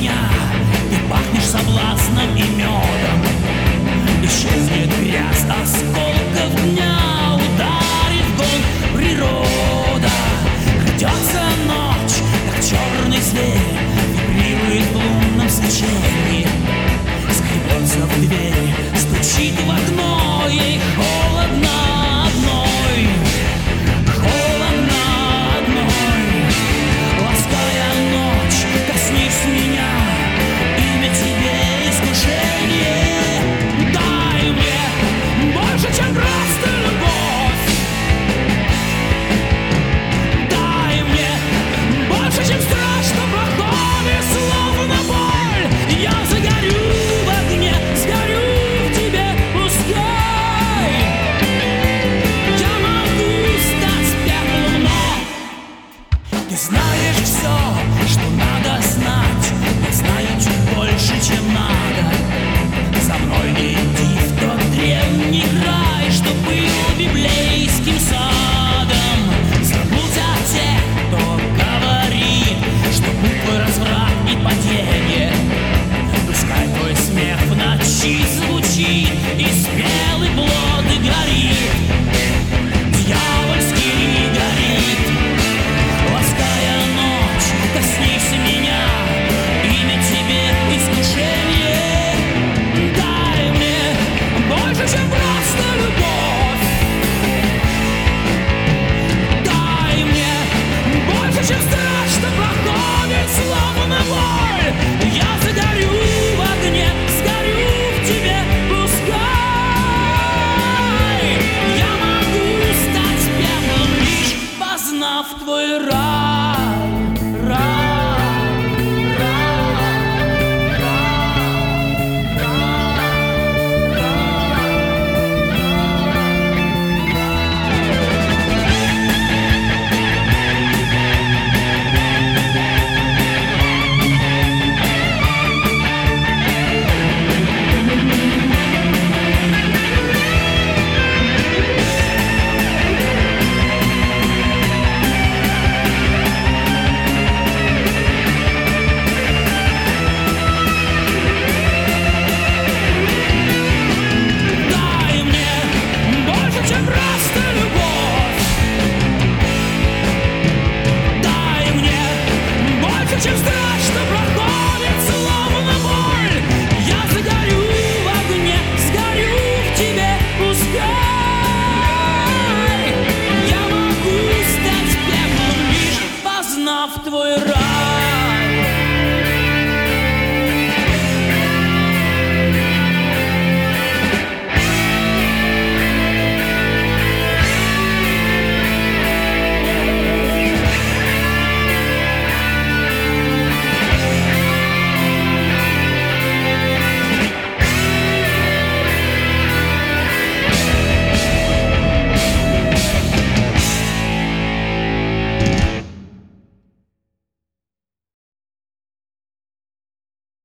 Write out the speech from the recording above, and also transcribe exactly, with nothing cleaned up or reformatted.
меня, ты пахнешь соблазном и медом. Исчезнет грязь осколков дня, ударит в гонг природа. Крадется ночь, как черный зверь, вибрирует в лунном свечении. Скребется в дверь, стучит в окно, ей холодно одной. Холодно одной. Лаская ночь, коснись меня, имя тебе искушение. Дай мне больше, чем просто любовь. Дай мне больше, чем страх, что проходит словно боль. Я загорю в огне, сгорю в тебе, пускай. Я могу стать пеплом, но ты знаешь все, что надо знать. Я знаю чуть больше, чем надо. За мной не иди в тот древний край, что был библейским садом. Забудь о тех, кто говорит, что буквы разврат и падение. Пускай твой смех в ночи звучит, и спелый плод и горит, дьявольский горит. Лаская ночь, коснись меня, имя тебе искушение. Дай мне больше, чем просто любовь. Дай мне больше, чем страх, что проходит словно боль. Я